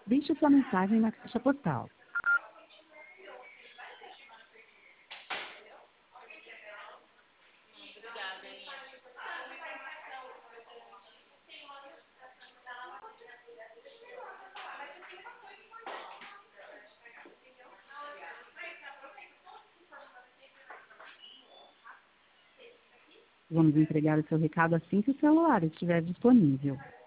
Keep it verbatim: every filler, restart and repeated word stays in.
Deixe sua mensagem na caixa postal. Vamos entregar o seu recado assim que o celular estiver disponível.